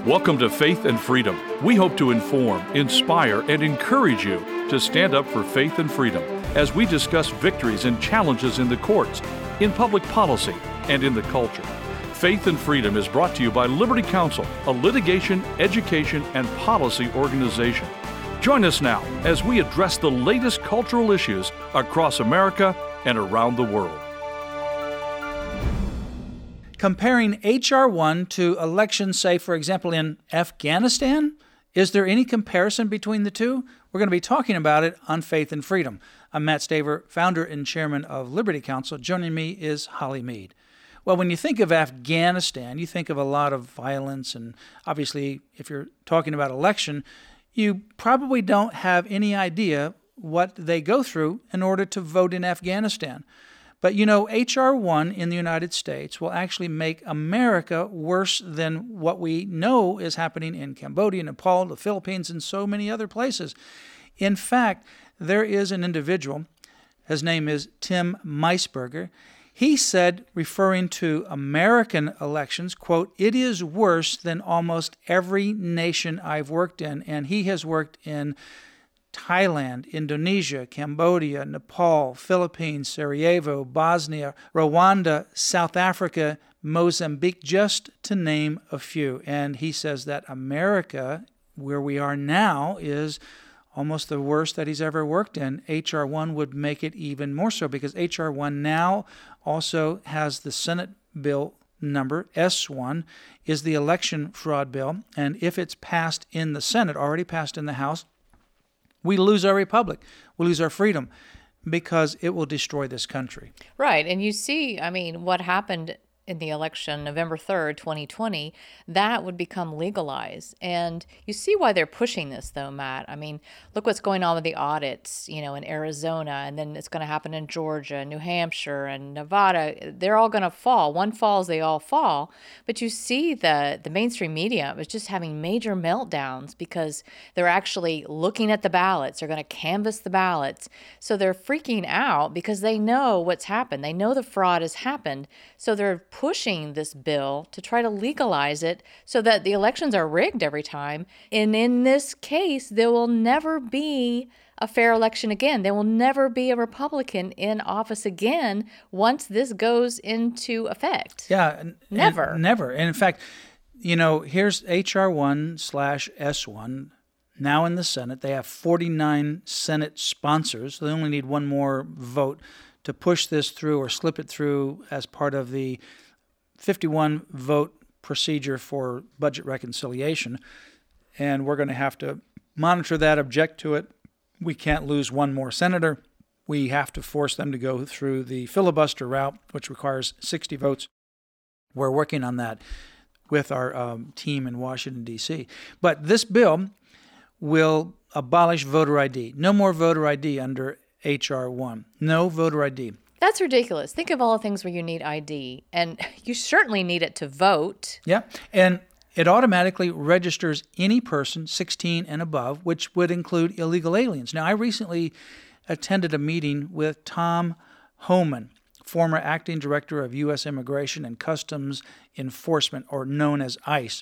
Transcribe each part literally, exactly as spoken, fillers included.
Welcome to Faith and Freedom. We hope to inform, inspire, and encourage you to stand up for faith and freedom as we discuss victories and challenges in the courts, in public policy, and in the culture. Faith and Freedom is brought to you by Liberty Counsel, a litigation, education, and policy organization. Join us now as we address the latest cultural issues across America and around the world. Comparing H R one to elections, say, for example, in Afghanistan, is there any comparison between the two? We're going to be talking about it on Faith and Freedom. I'm Matt Staver, founder and chairman of Liberty Counsel. Joining me is Holly Mead. Well, when you think of Afghanistan, you think of a lot of violence, and obviously, if you're talking about election, you probably don't have any idea what they go through in order to vote in Afghanistan. But you know, H R one in the United States will actually make America worse than what we know is happening in Cambodia, Nepal, the Philippines, and so many other places. In fact, there is an individual, his name is Tim Meisberger. He said, referring to American elections, quote, "It is worse than almost every nation I've worked in," and he has worked in Thailand, Indonesia, Cambodia, Nepal, Philippines, Sarajevo, Bosnia, Rwanda, South Africa, Mozambique, just to name a few. And he says that America, where we are now, is almost the worst that he's ever worked in. H R one would make it even more so because H R one now also has the Senate bill number, S one, is the election fraud bill. And if it's passed in the Senate, already passed in the House, we lose our republic, we lose our freedom, because it will destroy this country. Right. And you see, I mean, what happened in the election, November third, twenty twenty, that would become legalized. And you see why they're pushing this, though, Matt. I mean, look what's going on with the audits, you know, in Arizona, and then it's going to happen in Georgia, New Hampshire, and Nevada. They're all going to fall. One falls, they all fall. But you see the, the mainstream media was just having major meltdowns because they're actually looking at the ballots. They're going to canvass the ballots. So they're freaking out because they know what's happened. They know the fraud has happened. So they're pushing this bill to try to legalize it so that the elections are rigged every time. And in this case, there will never be a fair election again. There will never be a Republican in office again once this goes into effect. Yeah. Never. And, never. And in fact, you know, here's H R one slash S one. Now in the Senate, they have forty-nine Senate sponsors. So they only need one more vote to push this through or slip it through as part of the fifty-one vote procedure for budget reconciliation. And we're going to have to monitor that, object to it. We can't lose one more senator. We have to force them to go through the filibuster route, which requires sixty votes. We're working on that with our um, team in Washington, D C. But this bill will abolish voter I D. No more voter I D under H R one. No voter I D. That's ridiculous. Think of all the things where you need I D, and you certainly need it to vote. Yeah, and it automatically registers any person sixteen and above, which would include illegal aliens. Now, I recently attended a meeting with Tom Homan, former acting director of U S Immigration and Customs Enforcement, or known as ICE.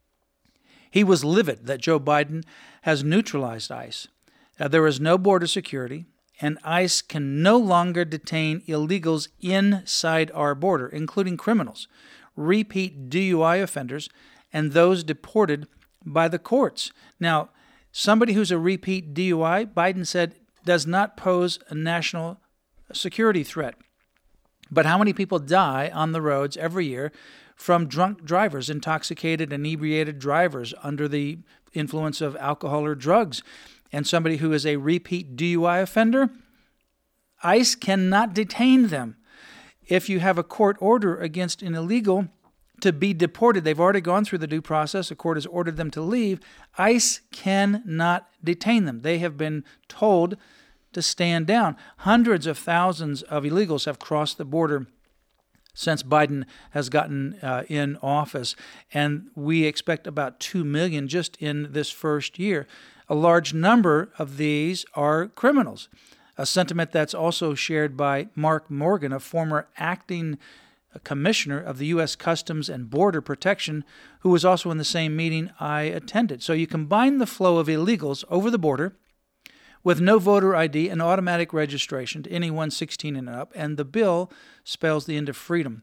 He was livid that Joe Biden has neutralized ICE. Uh, there is no border security, and ICE can no longer detain illegals inside our border, including criminals, repeat D U I offenders, and those deported by the courts. Now, somebody who's a repeat D U I, Biden said, does not pose a national security threat. But how many people die on the roads every year from drunk drivers, intoxicated, inebriated drivers under the influence of alcohol or drugs? And somebody who is a repeat D U I offender, ICE cannot detain them. If you have a court order against an illegal to be deported, they've already gone through the due process, a court has ordered them to leave, ICE cannot detain them. They have been told to stand down. Hundreds of thousands of illegals have crossed the border since Biden has gotten uh, in office, and we expect about two million just in this first year. A large number of these are criminals, a sentiment that's also shared by Mark Morgan, a former acting a commissioner of the U S Customs and Border Protection, who was also in the same meeting I attended. So you combine the flow of illegals over the border with no voter I D and automatic registration to anyone sixteen and up, and the bill spells the end of freedom.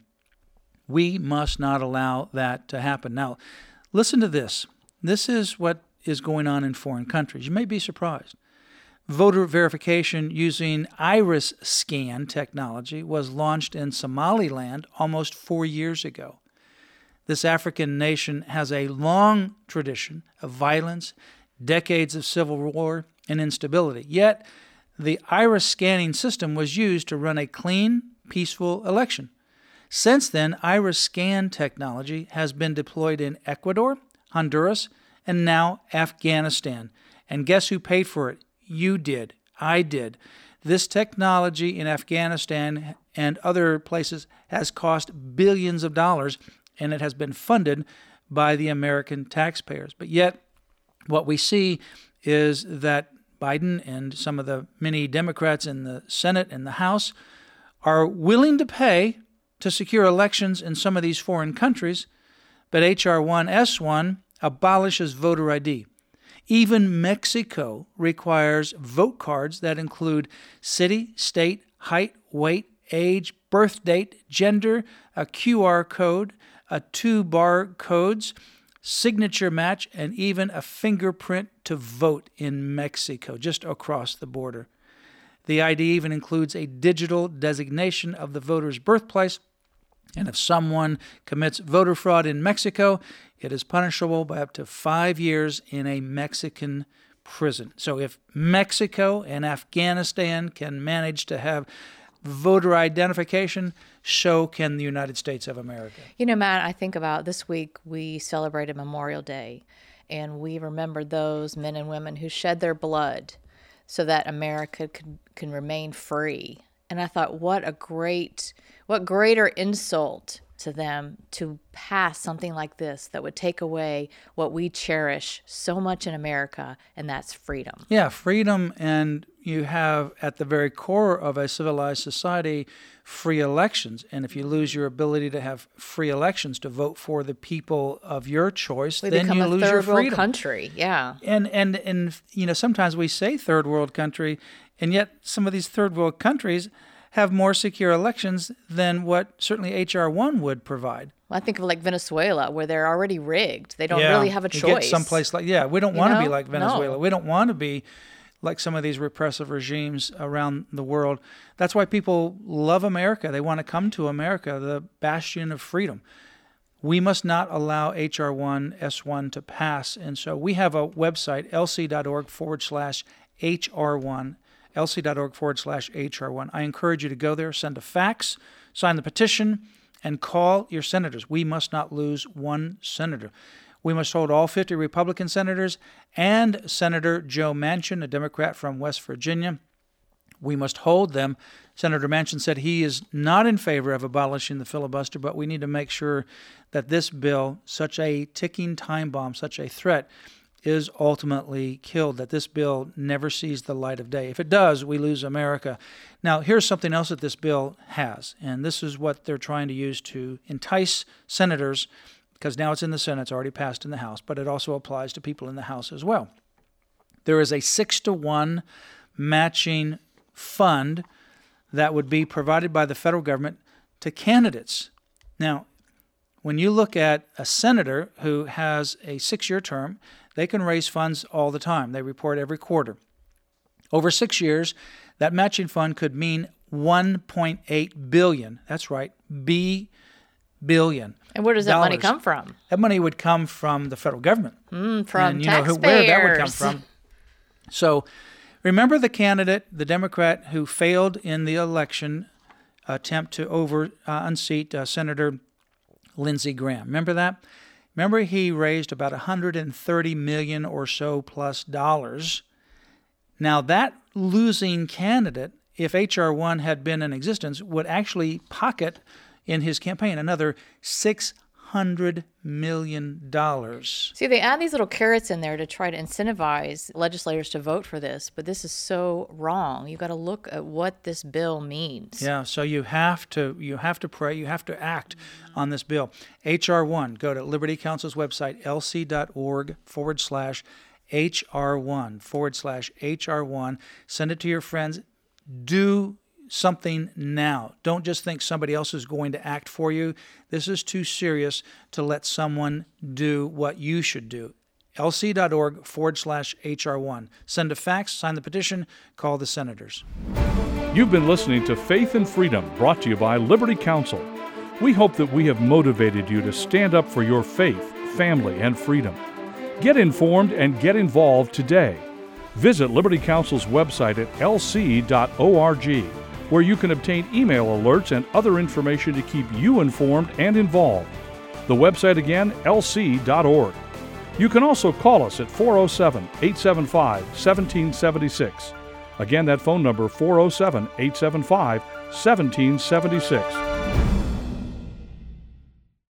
We must not allow that to happen. Now, listen to this. This is what is going on in foreign countries. You may be surprised. Voter verification using iris scan technology was launched in Somaliland almost four years ago. This African nation has a long tradition of violence, decades of civil war, and instability. Yet, the iris scanning system was used to run a clean, peaceful election. Since then, iris scan technology has been deployed in Ecuador, Honduras, and now Afghanistan. And guess who paid for it? You did. I did. This technology in Afghanistan and other places has cost billions of dollars, and it has been funded by the American taxpayers. But yet, what we see is that Biden and some of the many Democrats in the Senate and the House are willing to pay to secure elections in some of these foreign countries, but H R one S one abolishes voter I D. Even Mexico requires vote cards that include city, state, height, weight, age, birth date, gender, a Q R code, a two bar codes, signature match, and even a fingerprint to vote in Mexico, just across the border. The I D even includes a digital designation of the voter's birthplace, and if someone commits voter fraud in Mexico, it is punishable by up to five years in a Mexican prison. So if Mexico and Afghanistan can manage to have voter identification, so can the United States of America. You know, Matt, I think about this week we celebrated Memorial Day, and we remembered those men and women who shed their blood so that America could, can remain free. And I thought, what a great, what greater insult to them to pass something like this that would take away what we cherish so much in America, and that's freedom. Yeah, freedom, and you have at the very core of a civilized society free elections. And if you lose your ability to have free elections to vote for the people of your choice, we then you lose your freedom. We become a third world country, yeah. And and and you know, sometimes we say third world country, and yet some of these third world countries have more secure elections than what certainly H R one would provide. Well, I think of like Venezuela, where they're already rigged. They don't yeah, really have a you choice. Get someplace like yeah, we don't want to be like Venezuela. No. We don't want to be like some of these repressive regimes around the world. That's why people love America. They want to come to America, the bastion of freedom. We must not allow H R one S one to pass. And so we have a website, lc.org forward slash HR1. lc.org forward slash HR1. I encourage you to go there, send a fax, sign the petition, and call your senators. We must not lose one senator. We must hold all fifty Republican senators and Senator Joe Manchin, a Democrat from West Virginia. We must hold them. Senator Manchin said he is not in favor of abolishing the filibuster, but we need to make sure that this bill, such a ticking time bomb, such a threat, is ultimately killed, that this bill never sees the light of day. If it does, we lose America. Now, here's something else that this bill has, and this is what they're trying to use to entice senators, because now it's in the Senate, it's already passed in the House, but it also applies to people in the House as well. There is a six to one matching fund that would be provided by the federal government to candidates. Now, when you look at a senator who has a six-year term, they can raise funds all the time. They report every quarter. Over six years, that matching fund could mean one point eight billion dollars. That's right, B billion. And where does that dollars. money come from? That money would come from the federal government. Mm, from and you taxpayers. know who, where that would come from. So remember the candidate, the Democrat who failed in the election attempt to over uh, unseat uh, Senator Lindsey Graham. Remember that? Remember he raised about one hundred thirty million dollars or so plus dollars. Now that losing candidate, if H R one had been in existence, would actually pocket in his campaign another six hundred million dollars. See, they add these little carrots in there to try to incentivize legislators to vote for this, but this is so wrong. You've got to look at what this bill means. Yeah, so you have to you have to pray, you have to act on this bill. H R one, go to Liberty Counsel's website, lc.org forward slash HR1 forward slash HR1. Send it to your friends. Do something now. Don't just think somebody else is going to act for you. This is too serious to let someone do what you should do. lc.org forward slash HR1. Send a fax, sign the petition, call the senators. You've been listening to Faith and Freedom, brought to you by Liberty Counsel. We hope that we have motivated you to stand up for your faith, family, and freedom. Get informed and get involved today. Visit Liberty Counsel's website at l c dot org, where you can obtain email alerts and other information to keep you informed and involved. The website again, l c dot org. You can also call us at four oh seven, eight seven five, one seven seven six. Again, that phone number, four oh seven, eight seven five, one seven seven six.